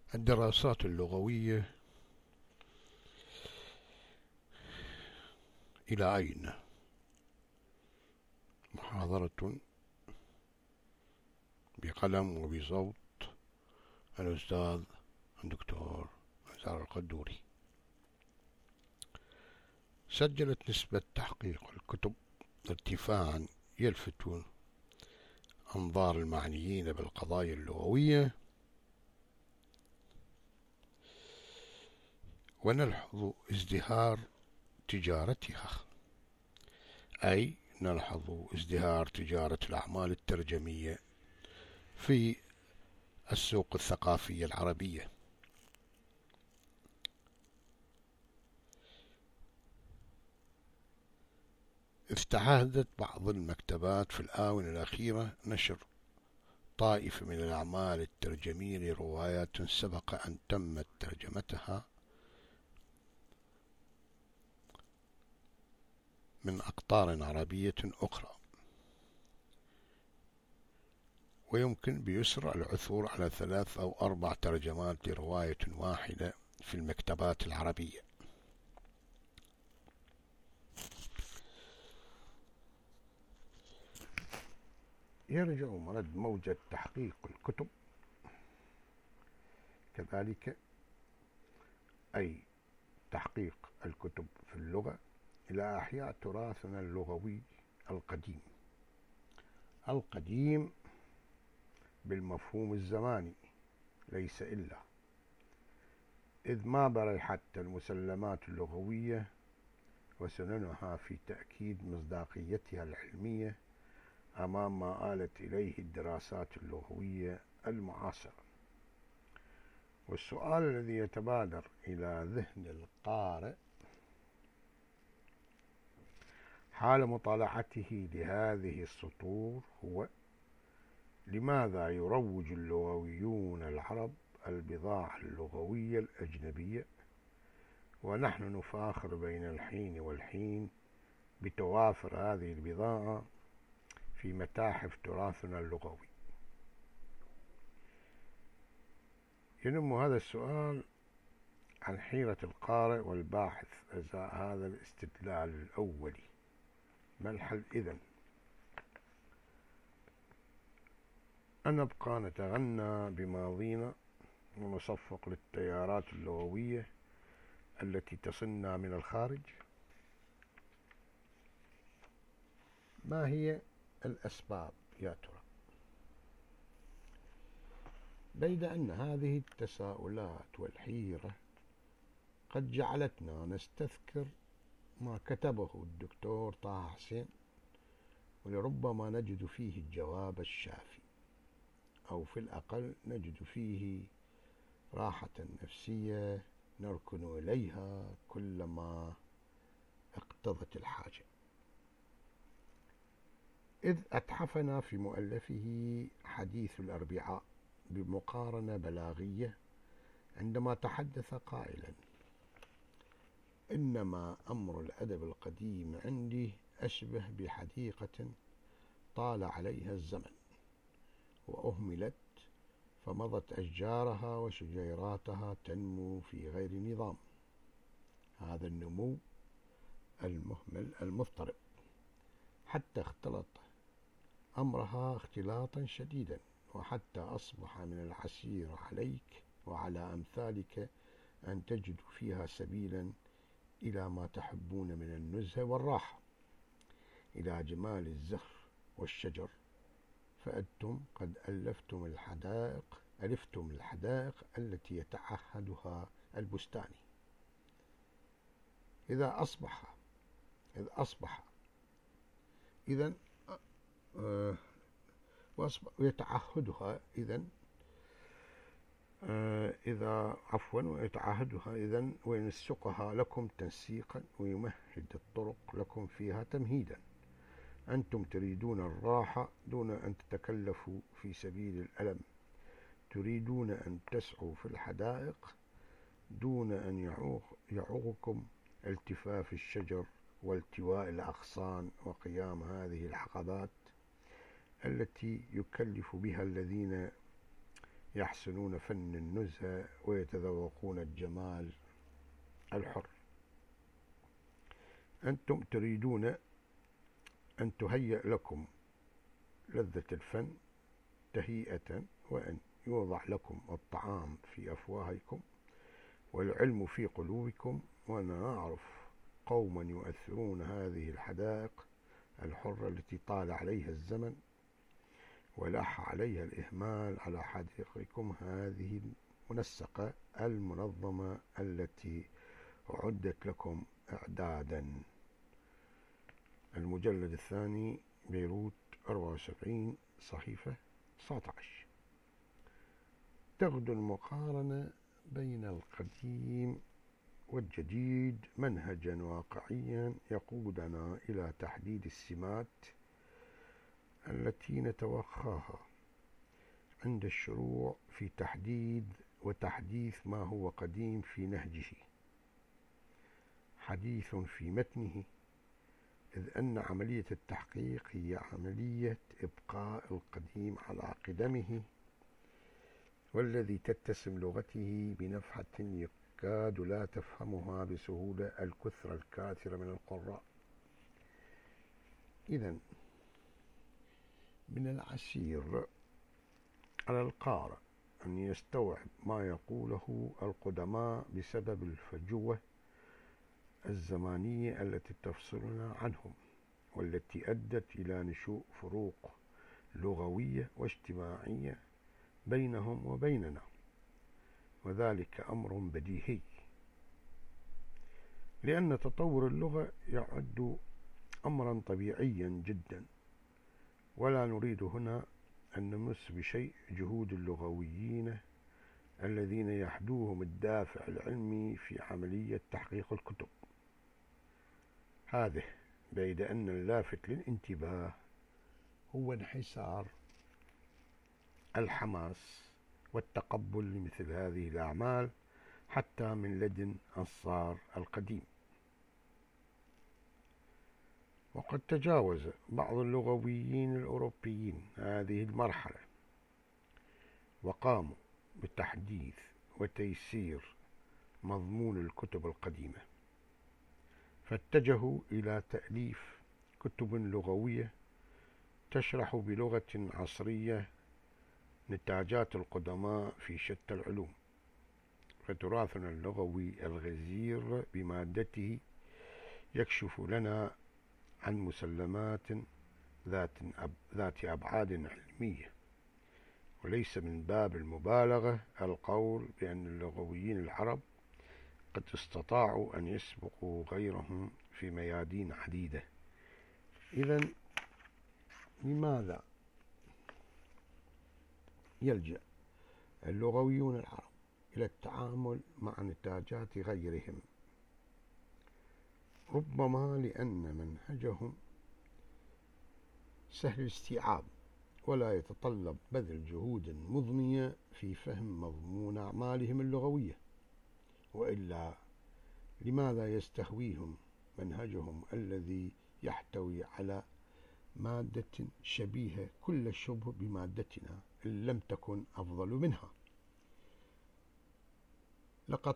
الدراسات اللغوية إلى أين؟ محاضرة بقلم وبصوت الأستاذ الدكتور نزار القدوري. سجلت نسبة تحقيق الكتب ارتفاعا يلفت أنظار المعنيين بالقضايا اللغوية، ونلحظ ازدهار تجارتها، أي نلحظ ازدهار تجارة الأعمال الترجمية في السوق الثقافية العربية. استعهدت بعض المكتبات في الآونة الأخيرة نشر طائفة من الأعمال الترجمية لروايات سبق أن تمت ترجمتها من أقطار عربية أخرى، ويمكن بيسر العثور على 3 أو 4 ترجمات لرواية واحدة في المكتبات العربية. يرجع مرد موجة تحقيق الكتب كذلك، أي تحقيق الكتب في اللغة، إلى إحياء تراثنا اللغوي القديم، القديم بالمفهوم الزماني ليس إلا، إذ ما برحت المسلمات اللغوية وسننها في تأكيد مصداقيتها العلمية أمام ما آلت إليه الدراسات اللغوية المعاصرة. والسؤال الذي يتبادر إلى ذهن القارئ حال مطالعته لهذه السطور هو: لماذا يروج اللغويون العرب البضاعة اللغوية الأجنبية، ونحن نفاخر بين الحين والحين بتوافر هذه البضاعة في متاحف تراثنا اللغوي؟ ينم هذا السؤال عن حيرة القارئ والباحث أزاء هذا الاستدلال الأولي. ما الحل إذن؟ أن نبقى نتغنى بماضينا ونصفق للتيارات اللغوية التي تصلنا من الخارج؟ ما هي الأسباب يا ترى؟ بيد أن هذه التساؤلات والحيرة قد جعلتنا نستذكر ما كتبه الدكتور طه حسين، ولربما نجد فيه الجواب الشافي، أو في الأقل نجد فيه راحة نفسية نركن إليها كلما اقتضت الحاجة، إذ أتحفنا في مؤلفه حديث الأربعاء بمقارنة بلاغية عندما تحدث قائلا: إنما أمر الأدب القديم عندي أشبه بحديقة طال عليها الزمن وأهملت، فمضت أشجارها وشجيراتها تنمو في غير نظام. هذا النمو المهمل المضطرب حتى اختلط أمرها اختلاطا شديدا، وحتى أصبح من العسير عليك وعلى أمثالك أن تجدوا فيها سبيلا إلى ما تحبون من النزهة والراحة، إلى جمال الزهر والشجر، فأنتم قد ألفتم الحدائق التي يتعهدها البستاني. إذا أصبح إذن ويتعهدها إذن ويتعهدها إذن وينسقها لكم تنسيقا ويمهد الطرق لكم فيها تمهيدا. أنتم تريدون الراحة دون أن تتكلفوا في سبيل الألم، تريدون أن تسعوا في الحدائق دون أن يعوقكم التفاف الشجر والتواء الأغصان وقيام هذه العقبات التي يكلف بها الذين يحسنون فن النزهة ويتذوقون الجمال الحر. أنتم تريدون أن تهيأ لكم لذة الفن تهيئة، وأن يوضع لكم الطعام في أفواهكم والعلم في قلوبكم. وأنا أعرف قوما يؤثرون هذه الحدائق الحرة التي طال عليها الزمن ولاح عليها الإهمال على حديقكم هذه المنسقة المنظمة التي أعدت لكم إعدادا. المجلد الثاني، بيروت 74 صحيفة 19. تغدو المقارنة بين القديم والجديد منهجا واقعيا يقودنا إلى تحديد السمات التي نتوخاها عند الشروع في تحديد وتحديث ما هو قديم في نهجه، حديث في متنه، إذ أن عملية التحقيق هي عملية إبقاء القديم على قدمه، والذي تتسم لغته بنفحة يكاد لا تفهمها بسهولة الكثرة الكاثرة من القراء. إذن من العسير على القارئ أن يستوعب ما يقوله القدماء بسبب الفجوة الزمانية التي تفصلنا عنهم، والتي أدت إلى نشوء فروق لغوية واجتماعية بينهم وبيننا، وذلك أمر بديهي، لأن تطور اللغة يعد أمرا طبيعيا جدا، ولا نريد هنا أن نمس بشيء جهود اللغويين الذين يحدوهم الدافع العلمي في عملية تحقيق الكتب هذه، بيد أن اللافت للانتباه هو انحسار الحماس والتقبل لمثل هذه الأعمال حتى من لدن أنصار القديم. وقد تجاوز بعض اللغويين الأوروبيين هذه المرحلة وقاموا بتحديث وتيسير مضمون الكتب القديمة، فاتجهوا إلى تأليف كتب لغوية تشرح بلغة عصرية نتاجات القدماء في شتى العلوم. فتراثنا اللغوي الغزير بمادته يكشف لنا عن مسلمات ذات أبعاد علمية، وليس من باب المبالغة القول بأن اللغويين العرب قد استطاعوا أن يسبقوا غيرهم في ميادين عديدة. إذن لماذا يلجأ اللغويون العرب إلى التعامل مع نتاجات غيرهم؟ ربما لأن منهجهم سهل الاستيعاب ولا يتطلب بذل جهود مضنية في فهم مضمون أعمالهم اللغوية، وإلا لماذا يستهويهم منهجهم الذي يحتوي على مادة شبيهة كل الشبه بمادتنا إن لم تكن أفضل منها؟ لقد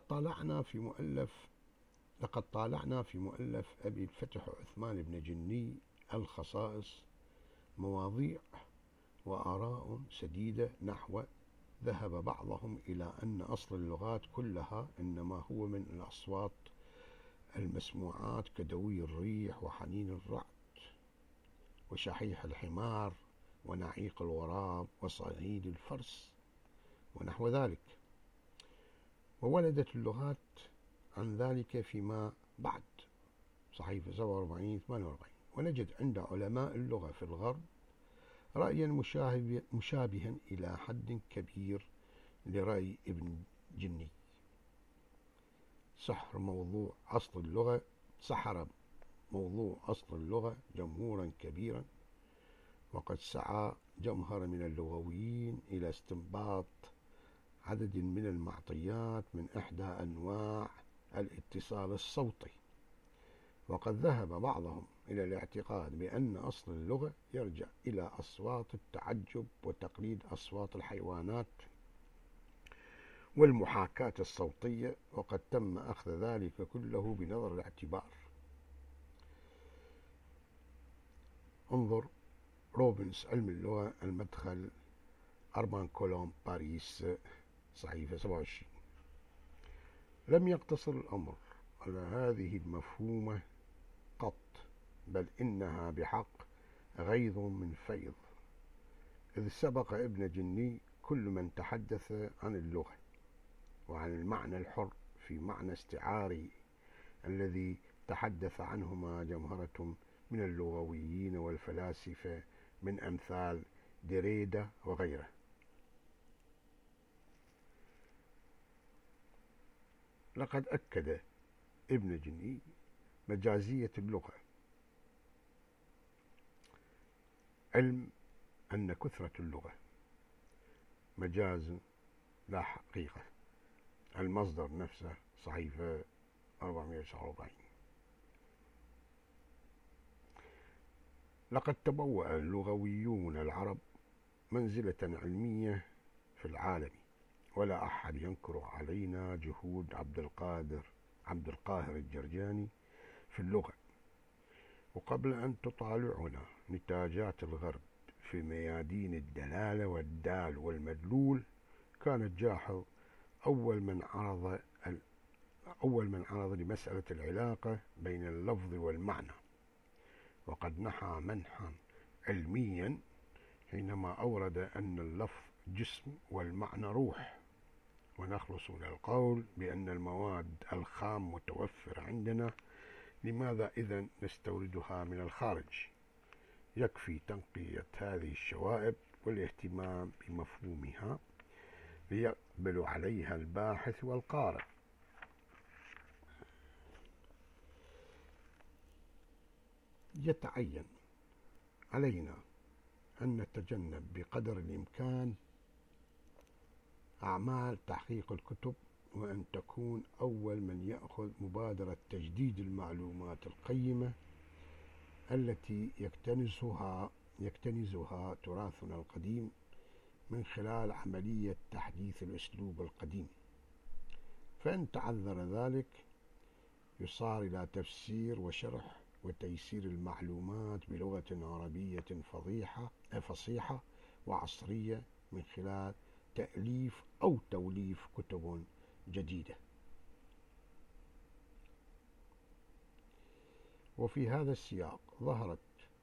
طالعنا في مؤلف أبي الفتح عثمان بن جني الخصائص مواضيع وآراء سديدة، نحو ذهب بعضهم إلى أن أصل اللغات كلها إنما هو من الأصوات المسموعات كدوي الريح وحنين الرعد وشحيح الحمار ونعيق الغراب وصعيد الفرس ونحو ذلك. وولدت اللغات عن ذلك فيما بعد، صحيفة 47-48. ونجد عند علماء اللغة في الغرب رأيا مشابها إلى حد كبير لرأي ابن جني. سحر موضوع أصل اللغة جمهورا كبيرا، وقد سعى جمهرة من اللغويين إلى استنباط عدد من المعطيات من إحدى أنواع الاتصال الصوتي. وقد ذهب بعضهم إلى الاعتقاد بأن أصل اللغة يرجع إلى أصوات التعجب وتقليد أصوات الحيوانات والمحاكاة الصوتية، وقد تم أخذ ذلك كله بنظر الاعتبار. انظر روبنز، علم اللغة، المدخل، أرمان كولوم، باريس، صحيفة 27. لم يقتصر الأمر على هذه المفهومة قط، بل إنها بحق غيض من فيض، إذ سبق ابن جني كل من تحدث عن اللغة وعن المعنى الحر في معنى استعاري الذي تحدث عنهما جمهرة من اللغويين والفلاسفة من أمثال ديريدا وغيره. لقد أكد ابن جني مجازية اللغة، علم أن كثرة اللغة مجاز لا حقيقة. المصدر نفسه صحيفة 449. لقد تبوأ اللغويون العرب منزلة علمية في العالم، ولا أحد ينكر علينا جهود عبد القاهر الجرجاني في اللغة. وقبل أن تطالعنا نتاجات الغرب في ميادين الدلالة والدال والمدلول، كان الجاحظ أول من عرض لمسألة العلاقة بين اللفظ والمعنى، وقد نحى منحا علميا حينما أورد أن اللفظ جسم والمعنى روح. ونخلص من القول بأن المواد الخام متوفرة عندنا، لماذا إذن نستوردها من الخارج؟ يكفي تنقية هذه الشوائب والاهتمام بمفهومها ليقبل عليها الباحث والقارئ. يتعين علينا أن نتجنب بقدر الإمكان أعمال تحقيق الكتب، وأن تكون أول من يأخذ مبادرة تجديد المعلومات القيمة التي يكتنزها تراثنا القديم من خلال عملية تحديث الأسلوب القديم. فإن تعذر ذلك يصار إلى تفسير وشرح وتيسير المعلومات بلغة عربية فصيحة وعصرية من خلال تأليف أو توليف كتب جديدة. وفي هذا السياق ظهرت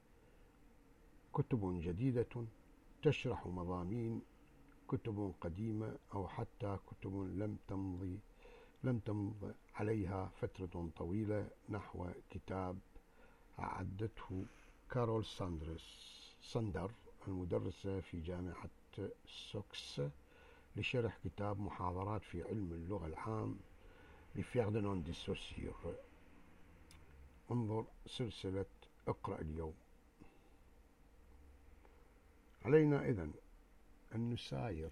كتب جديدة تشرح مضامين كتب قديمة، أو حتى كتب لم تمض عليها فترة طويلة، نحو كتاب أعدته كارول ساندر المدرسة في جامعة سوكس لشرح كتاب محاضرات في علم اللغة العام لفيرديناند دي سوسير. انظر سلسلة اقرأ اليوم. علينا إذن أن نساير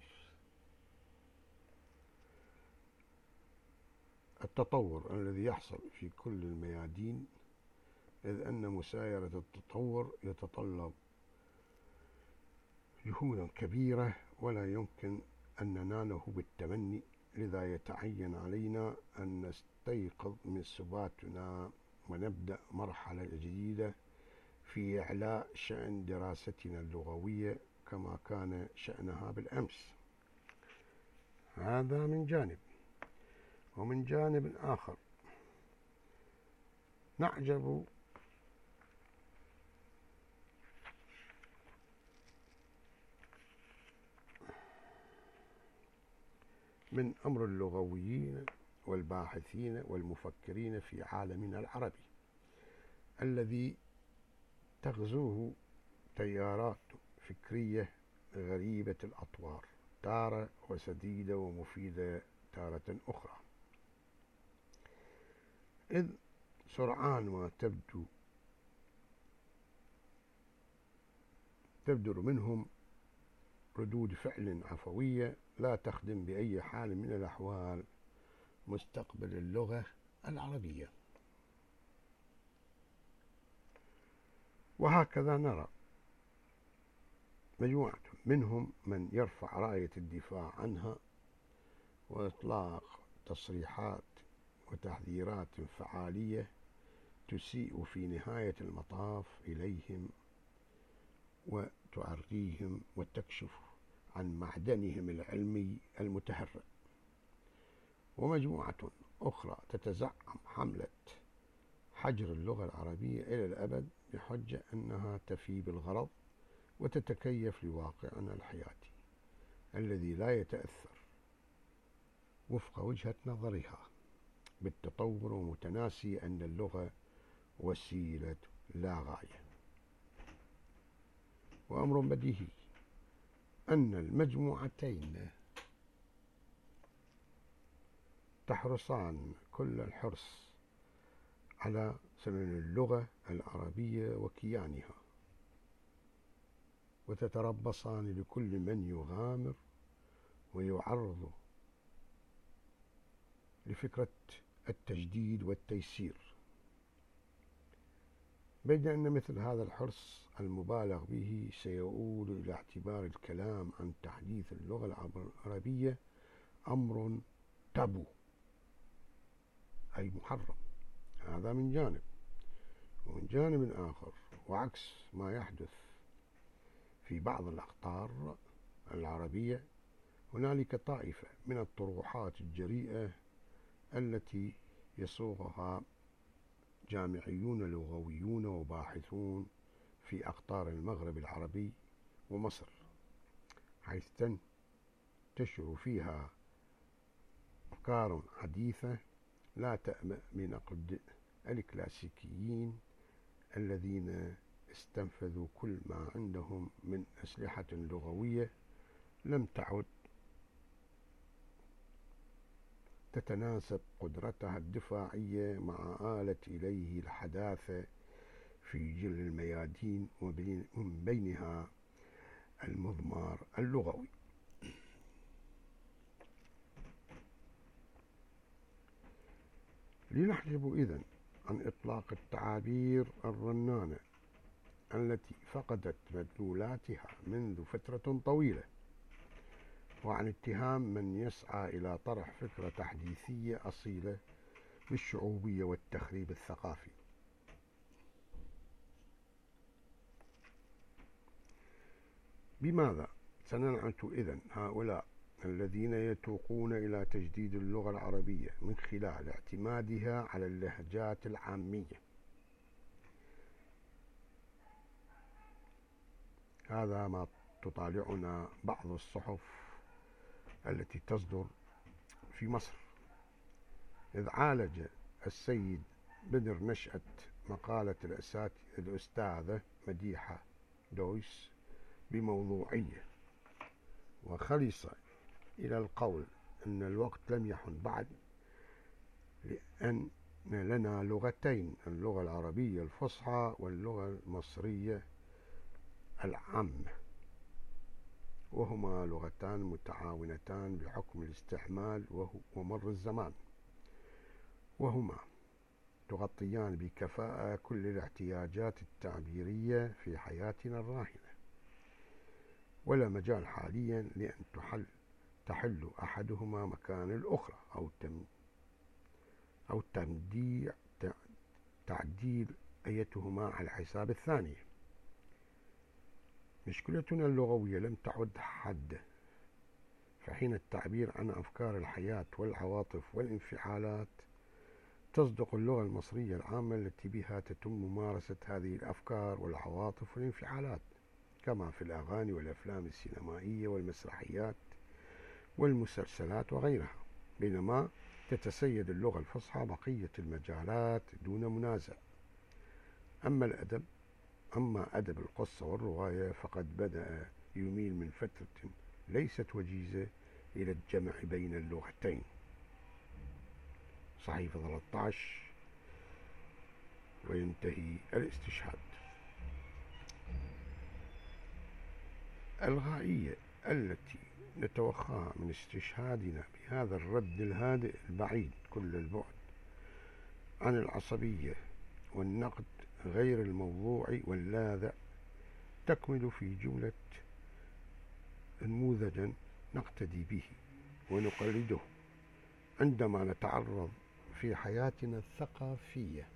التطور الذي يحصل في كل الميادين، إذ أن مسايرة التطور يتطلب جهودا كبيرة ولا يمكن أن نناله بالتمني. لذا يتعين علينا أن نستيقظ من سباتنا ونبدأ مرحلة جديدة في إعلاء شأن دراستنا اللغوية كما كان شأنها بالأمس. هذا من جانب. ومن جانب آخر نعجب من أمر اللغويين والباحثين والمفكرين في عالمنا العربي الذي تغزوه تيارات فكرية غريبة الأطوار، تارة وسديدة ومفيدة تارة أخرى، إذ سرعان ما تبدر منهم ردود فعل عفوية لا تخدم بأي حال من الأحوال مستقبل اللغة العربية. وهكذا نرى مجموعة منهم من يرفع راية الدفاع عنها وإطلاق تصريحات وتحذيرات فعالية تسيء في نهاية المطاف إليهم وتعريهم وتكشف عن معدنهم العلمي المتهرئ. ومجموعة أخرى تتزعم حملة حجر اللغة العربية إلى الأبد بحجة أنها تفي بالغرض وتتكيف لواقعنا الحياتي الذي لا يتأثر وفق وجهة نظرها بالتطور، ومتناسي أن اللغة وسيلة لا غاية. وأمر بديهي أن المجموعتين تحرصان كل الحرص على سنن اللغة العربية وكيانها، وتتربصان لكل من يغامر ويعرض لفكرة التجديد والتيسير، بيد أن مثل هذا الحرص المبالغ به سيؤول إلى اعتبار الكلام عن تحديث اللغة العربية أمر تابو، أي محرم. هذا من جانب. ومن جانب آخر، وعكس ما يحدث في بعض الأقطار العربية، هنالك طائفة من الطروحات الجريئة التي يصوغها جامعيون لغويون وباحثون في أقطار المغرب العربي ومصر، حيث تنتشر فيها أفكار حديثة لا تأمن بنقد الكلاسيكيين الذين استنفذوا كل ما عندهم من أسلحة لغوية لم تعد تتناسب قدرتها الدفاعية مع آلت إليه الحداثة في جل الميادين، ومن بينها المضمار اللغوي. لنحجب إذن عن إطلاق التعابير الرنانة التي فقدت مدلولاتها منذ فترة طويلة، وعن اتهام من يسعى إلى طرح فكرة تحديثية أصيلة بالشعوبية والتخريب الثقافي. بماذا سننعت إذن هؤلاء الذين يتوقون إلى تجديد اللغة العربية من خلال اعتمادها على اللهجات العامية؟ هذا ما تطالعنا بعض الصحف التي تصدر في مصر، إذ عالج السيد بدر نشأت مقالة الأستاذة مديحة دويس بموضوعية، وخلص إلى القول أن الوقت لم يحن بعد، لأن لنا لغتين، اللغة العربية الفصحى واللغة المصرية العامة، وهما لغتان متعاونتان بحكم الاستعمال ومر الزمان، وهما تغطيان بكفاءة كل الاحتياجات التعبيرية في حياتنا الراهنة، ولا مجال حاليا لأن تحل أحدهما مكان الأخرى أو تعديل أيتهما على حساب الثانية. مشكلتنا اللغوية لم تعد حادة، فحين التعبير عن أفكار الحياة والعواطف والانفعالات تصدق اللغة المصرية العامة التي بها تتم ممارسة هذه الأفكار والعواطف والانفعالات، كما في الأغاني والأفلام السينمائية والمسرحيات والمسلسلات وغيرها، بينما تتسيد اللغة الفصحى بقية المجالات دون منازع. أما أدب القصة والرواية فقد بدأ يميل من فترة ليست وجيزة إلى الجمع بين اللغتين. صحيفة 13. وينتهي الاستشهاد. الغائية التي نتوخاها من استشهادنا بهذا الرد الهادئ البعيد كل البعد عن العصبية والنقد غير الموضوعي واللاذع تكمل في جملة نموذجا نقتدي به ونقلده عندما نتعرض في حياتنا الثقافية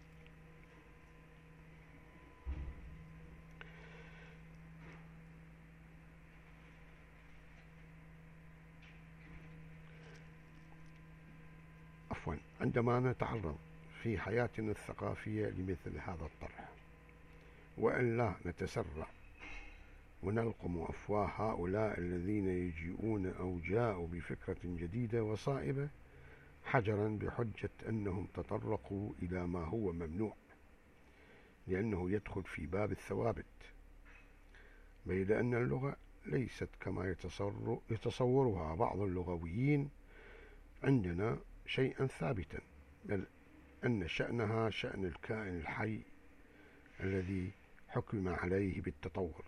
عندما نتعرض في حياتنا الثقافية لمثل هذا الطرح، وأن لا نتسرع ونلقم أفواه هؤلاء الذين يجيئون أو جاءوا بفكرة جديدة وصائبة حجرا بحجة أنهم تطرقوا إلى ما هو ممنوع لأنه يدخل في باب الثوابت، بيد أن اللغة ليست كما يتصورها بعض اللغويين عندنا شيئا ثابتا، بل أن شأنها شأن الكائن الحي الذي حكم عليه بالتطور.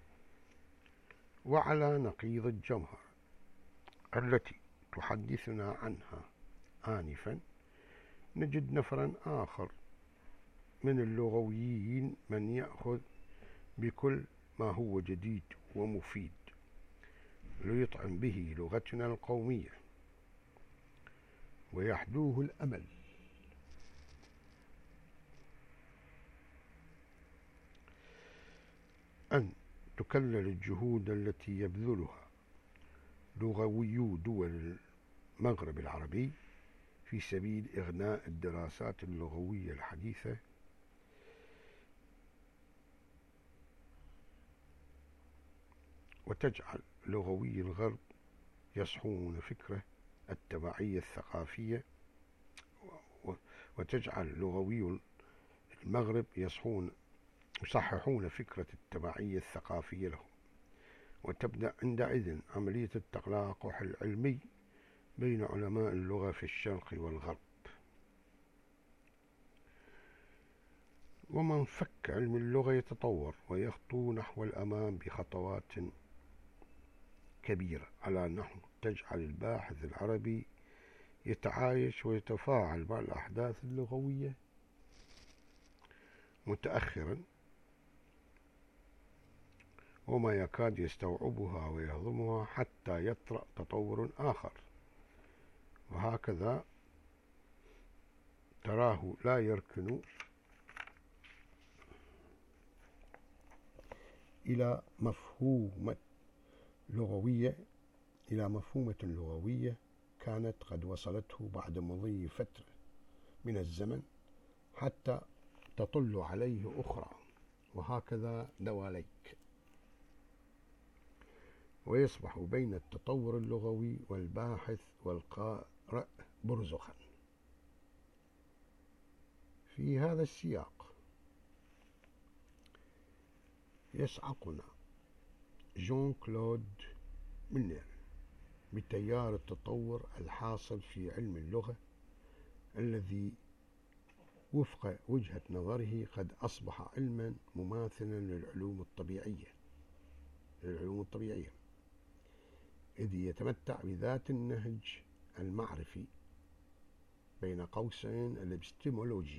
وعلى نقيض الجوهر التي تحدثنا عنها آنفا، نجد نفرا آخر من اللغويين من يأخذ بكل ما هو جديد ومفيد ليطعم به لغتنا القومية، ويحدوه الأمل أن تكلل الجهود التي يبذلها لغويو دول المغرب العربي في سبيل إغناء الدراسات اللغوية الحديثة وتجعل لغوي الغرب يصحون فكرة التبعية الثقافية، وتجعل لغوي المغرب يصححون فكرة التبعية الثقافية لهم، وتبدأ عندئذ عملية التلاقح العلمي بين علماء اللغة في الشرق والغرب. ومن فك علم اللغة يتطور ويخطو نحو الأمام بخطوات كبيرة على نحو تجعل الباحث العربي يتعايش ويتفاعل مع الأحداث اللغوية متأخرا، وما يكاد يستوعبها ويهضمها حتى يطرأ تطور آخر، وهكذا تراه لا يركن إلى مفهومة لغوية كانت قد وصلته بعد مضي فترة من الزمن حتى تطل عليه أخرى، وهكذا دواليك، ويصبح بين التطور اللغوي والباحث والقارئ برزخا. في هذا السياق يصعقنا جون كلود ميلنر بتيار التطور الحاصل في علم اللغة، الذي وفق وجهة نظره قد أصبح علما مماثلا للعلوم الطبيعية، إذ يتمتع بذات النهج المعرفي بين قوسين الابستمولوجي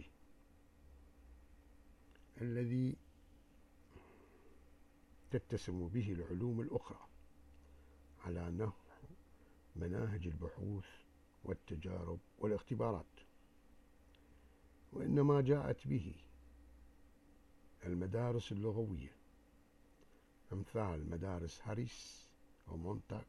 الذي تتسم به العلوم الأخرى على نحو مناهج البحوث والتجارب والاختبارات، وإنما جاءت به المدارس اللغوية أمثال مدارس هاريس ومونتاك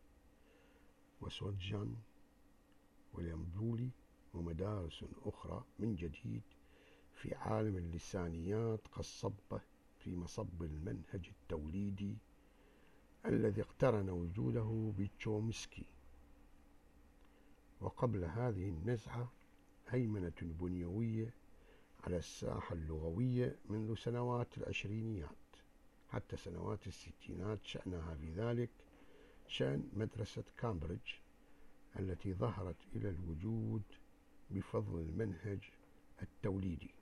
وسوتجان ويليام بولي، ومدارس أخرى من جديد في عالم اللسانيات كالصبة في مصب المنهج التوليدي الذي اقترن وجوده بتشومسكي. وقبل هذه النزعة هيمنة بنيوية على الساحة اللغوية منذ سنوات العشرينيات حتى سنوات الستينات، شأنها بذلك شأن مدرسة كامبريدج التي ظهرت إلى الوجود بفضل المنهج التوليدي.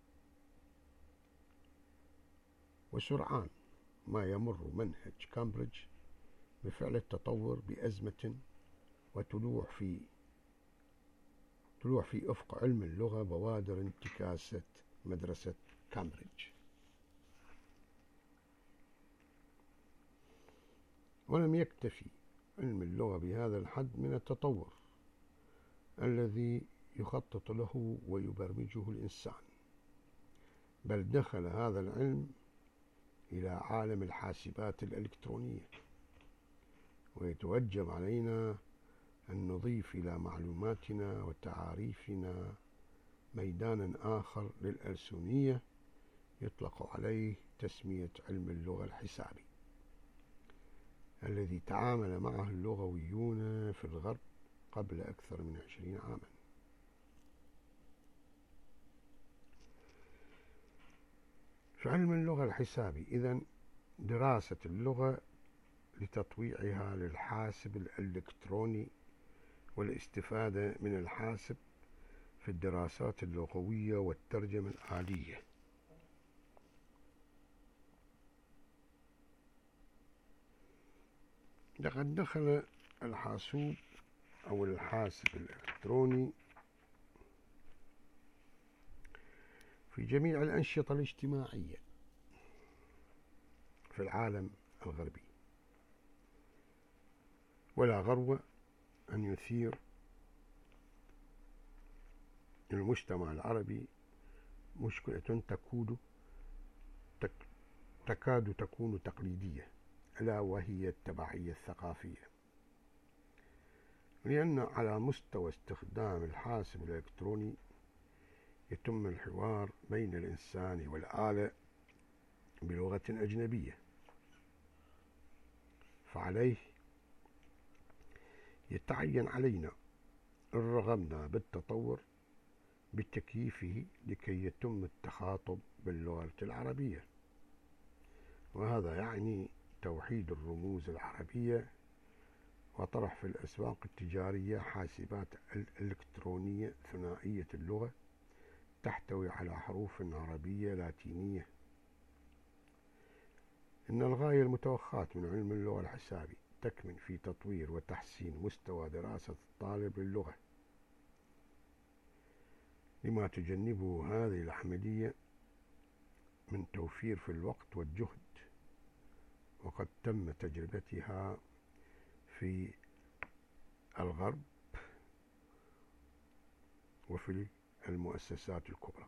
وسرعان ما يمر منهج كامبريدج بفعل التطور بأزمة وطلوع في أفق علم اللغة بوادر انتكاسة مدرسة كامبريدج. ولم يكتفي علم اللغة بهذا الحد من التطور، الذي يخطط له ويبرمجه الإنسان، بل دخل هذا العلم إلى عالم الحاسبات الإلكترونية، ويتوجب علينا أن نضيف إلى معلوماتنا وتعاريفنا ميدانا آخر للألسنية يطلق عليه تسمية علم اللغة الحسابي، الذي تعامل معه اللغويون في الغرب قبل أكثر من 20 عاما. في علم اللغة الحسابي إذن دراسة اللغة لتطويعها للحاسب الإلكتروني والاستفادة من الحاسب في الدراسات اللغوية والترجمة الآلية. لقد دخل الحاسوب أو الحاسب الإلكتروني في جميع الأنشطة الاجتماعية في العالم الغربي، ولا غرو أن يثير المجتمع العربي مشكلة تكاد تكون تقليدية، ألا وهي التبعية الثقافية، لأن على مستوى استخدام الحاسب الإلكتروني يتم الحوار بين الإنسان والآلة بلغة أجنبية، فعليه يتعين علينا إن رغبنا بالتطور بتكييفه لكي يتم التخاطب باللغة العربية، وهذا يعني توحيد الرموز العربية وطرح في الأسواق التجارية حاسبات إلكترونية ثنائية اللغة تحتوي على حروف عربية لاتينية. إن الغاية المتوخاة من علم اللغة الحسابي تكمن في تطوير وتحسين مستوى دراسة الطالب للغة، لما تجنبه هذه العملية من توفير في الوقت والجهد، وقد تم تجربتها في الغرب وفي المؤسسات الكبرى.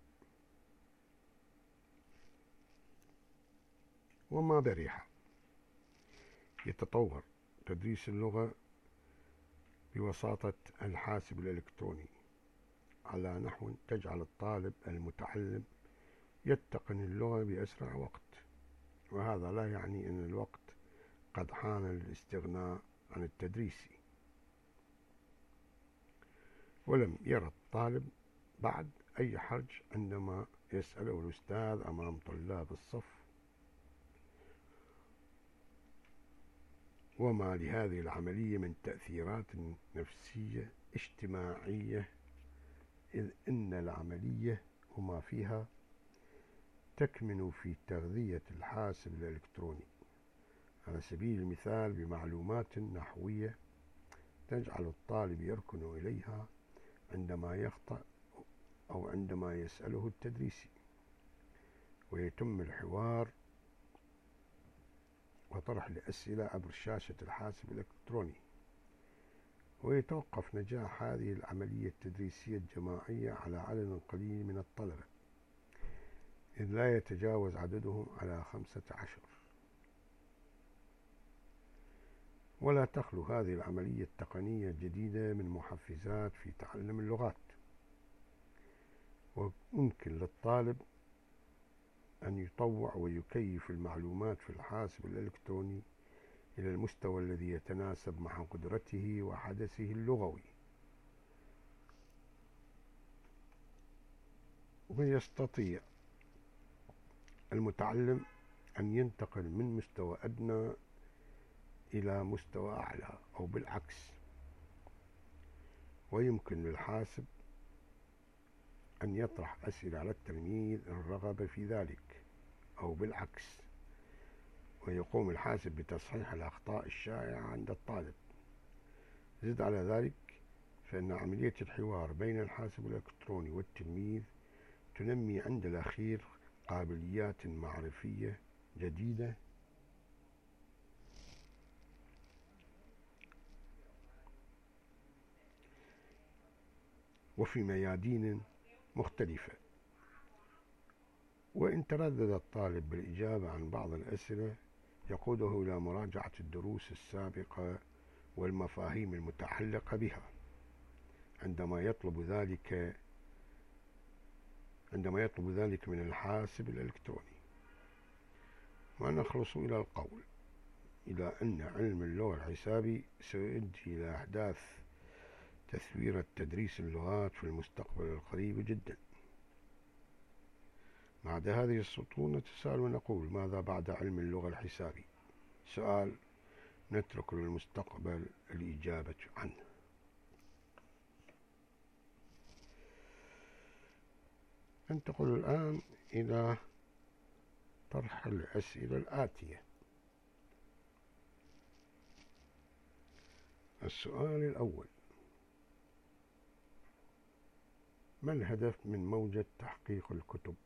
وما بريحة يتطور تدريس اللغة بوساطة الحاسب الإلكتروني على نحو تجعل الطالب المتعلم يتقن اللغة بأسرع وقت، وهذا لا يعني أن الوقت قد حان للاستغناء عن التدريس، ولم يرى الطالب بعد أي حرج عندما يسأله الأستاذ أمام طلاب الصف وما لهذه العملية من تأثيرات نفسية اجتماعية، إذ إن العملية وما فيها تكمن في تغذية الحاسب الإلكتروني على سبيل المثال بمعلومات نحوية تجعل الطالب يركن إليها عندما يخطأ أو عندما يسأله التدريسي، ويتم الحوار وطرح الأسئلة عبر شاشة الحاسب الإلكتروني، ويتوقف نجاح هذه العملية التدريسية الجماعية على عدد قليل من الطلبة، إذ لا يتجاوز عددهم على 15. ولا تخلو هذه العملية التقنية الجديدة من محفزات في تعلم اللغات، وممكن للطالب أن يطوع ويكيف المعلومات في الحاسب الإلكتروني إلى المستوى الذي يتناسب مع قدرته وحدثه اللغوي، ويستطيع المتعلم أن ينتقل من مستوى أدنى إلى مستوى أعلى أو بالعكس، ويمكن للحاسب أن يطرح أسئلة على التلميذ إن رغب في ذلك أو بالعكس، ويقوم الحاسب بتصحيح الأخطاء الشائعة عند الطالب. زد على ذلك فإن عملية الحوار بين الحاسب الإلكتروني والتلميذ تنمي عند الأخير قابليات معرفية جديدة وفي ميادين مختلفة. وإن تردد الطالب بالإجابة عن بعض الأسئلة يقوده إلى مراجعة الدروس السابقة والمفاهيم المتعلقة بها عندما يطلب ذلك من الحاسب الإلكتروني. ونخلص إلى القول إلى أن علم اللغة الحسابي سيؤدي إلى إحداث تثوير تدريس اللغات في المستقبل القريب جدا. بعد هذه السطور نتساءل ونقول: ماذا بعد علم اللغة الحسابي؟ سؤال نترك للمستقبل الإجابة عنه. ننتقل الآن إلى طرح الأسئلة الآتية. السؤال الأول: ما الهدف من موجة تحقيق الكتب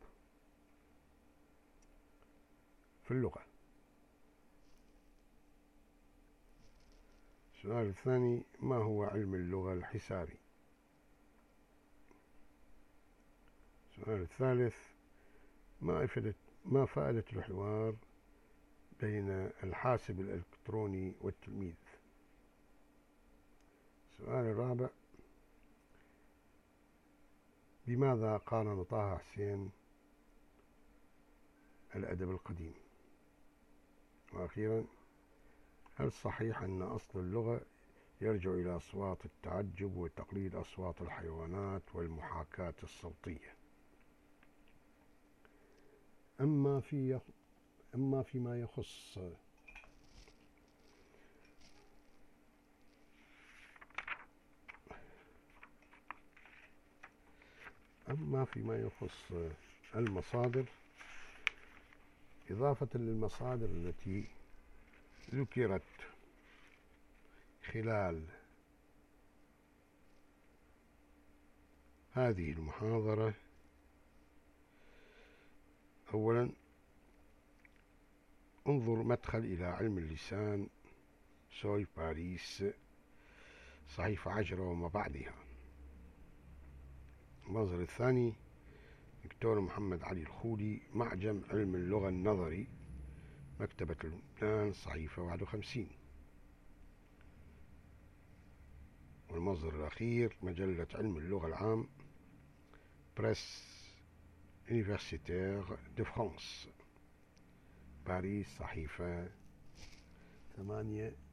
في اللغة؟ السؤال الثاني: ما هو علم اللغة الحسابي؟ السؤال الثالث: ما فائدة الحوار بين الحاسب الإلكتروني والتلميذ؟ السؤال الرابع: بماذا قارن طه حسين الأدب القديم؟ وأخيرا: هل صحيح أن أصل اللغة يرجع إلى أصوات التعجب وتقليد أصوات الحيوانات والمحاكاة الصوتية؟ أما فيما يخص المصادر، إضافة للمصادر التي ذكرت خلال هذه المحاضرة: أولا، انظر مدخل إلى علم اللسان سوي باريس صحيفة 10 وما بعدها. المصدر الثاني: دكتور محمد علي الخولي، معجم علم اللغة النظري، مكتبة لبنان صحيفة 51. والمصدر الأخير: مجلة علم اللغة العام، بريس Universitaire de France، باريس صحيفة 58.